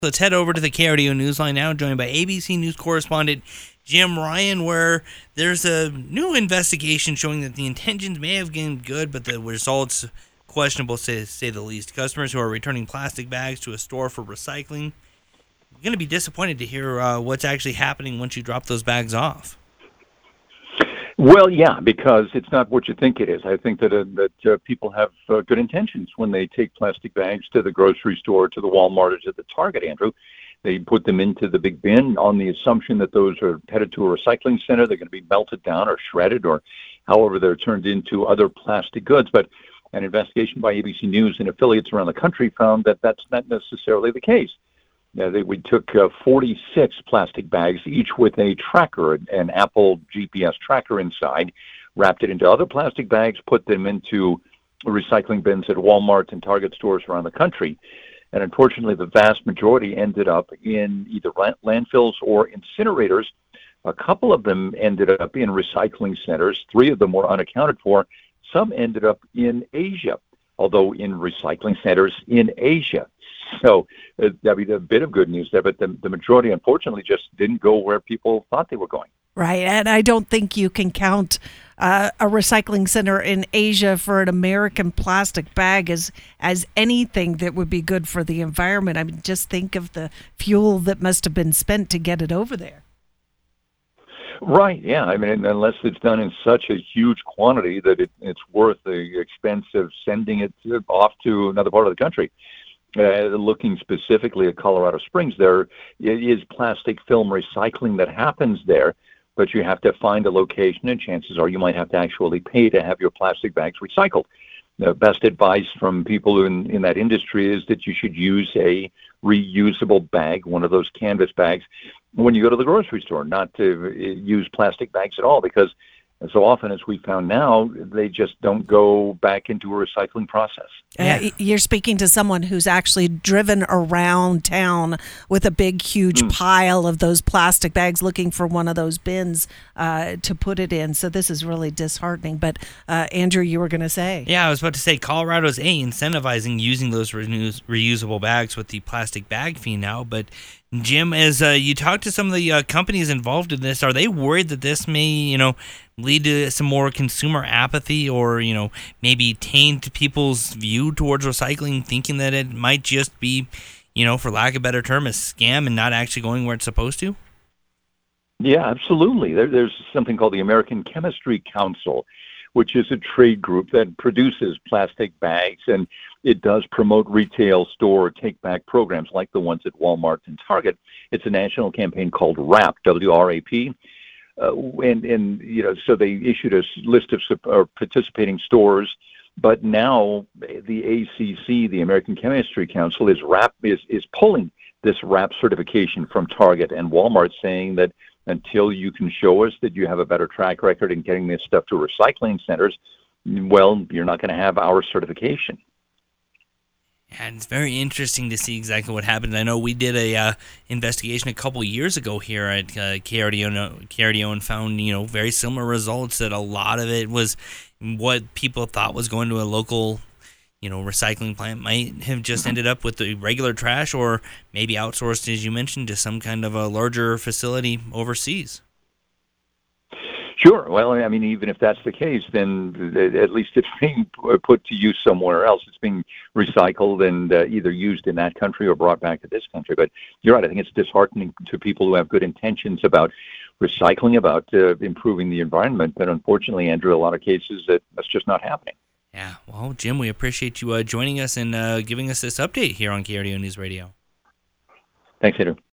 Let's head over to the KRDO Newsline now, joined by ABC News correspondent Jim Ryan, where there's a new investigation showing that the intentions may have been good, but the results questionable, to say the least. Customers who are returning plastic bags to a store for recycling are going to be disappointed to hear what's actually happening once you drop those bags off. Well, yeah, because it's not what you think it is. I think that people have good intentions when they take plastic bags to the grocery store, to the Walmart, or to the Target, Andrew. They put them into the big bin on the assumption that those are headed to a recycling center. They're going to be melted down or shredded or however they're turned into other plastic goods. But an investigation by ABC News and affiliates around the country found that that's not necessarily the case. We took 46 plastic bags, each with a tracker, an Apple GPS tracker inside, wrapped it into other plastic bags, put them into recycling bins at Walmart and Target stores around the country. And unfortunately, the vast majority ended up in either landfills or incinerators. A couple of them ended up in recycling centers. 3 of them were unaccounted for. Some ended up in Asia, although in recycling centers in Asia. So that'd be a bit of good news there, but the majority, unfortunately, just didn't go where people thought they were going. Right, and I don't think you can count a recycling center in Asia for an American plastic bag as anything that would be good for the environment. I mean, just think of the fuel that must have been spent to get it over there. Right, yeah. I mean, unless it's done in such a huge quantity that it's worth the expense of sending it off to another part of the country. Looking specifically at Colorado Springs, there is plastic film recycling that happens there, but you have to find a location, and chances are you might have to actually pay to have your plastic bags recycled. The best advice from people in that industry is that you should use a reusable bag, one of those canvas bags, when you go to the grocery store, not to use plastic bags at all, because so often, as we found now, they just don't go back into a recycling process. You're speaking to someone who's actually driven around town with a big, huge pile of those plastic bags looking for one of those bins to put it in. So this is really disheartening. But Andrew, you were going to say. Yeah, I was about to say Colorado's incentivizing using those reusable bags with the plastic bag fee now. But Jim, as you talk to some of the companies involved in this, are they worried that this may, lead to some more consumer apathy or, maybe taint people's view towards recycling, thinking that it might just be, for lack of a better term, a scam and not actually going where it's supposed to? Yeah, absolutely. There's something called the American Chemistry Council, which is a trade group that produces plastic bags, and it does promote retail store take-back programs like the ones at Walmart and Target. It's a national campaign called WRAP, W-R-A-P. So they issued a list of participating stores, but now the ACC, the American Chemistry Council, is pulling this WRAP certification from Target and Walmart, saying that until you can show us that you have a better track record in getting this stuff to recycling centers, well, you're not going to have our certification. And it's very interesting to see exactly what happened. I know we did a investigation a couple years ago here at KRDO and found, very similar results, that a lot of it was what people thought was going to a local, recycling plant might have just ended up with the regular trash, or maybe outsourced, as you mentioned, to some kind of a larger facility overseas. Sure. Well, I mean, even if that's the case, then at least it's being put to use somewhere else. It's being recycled and either used in that country or brought back to this country. But you're right. I think it's disheartening to people who have good intentions about recycling, about improving the environment. But unfortunately, Andrew, a lot of cases that's just not happening. Yeah. Well, Jim, we appreciate you joining us and giving us this update here on KRDO News Radio. Thanks, Andrew.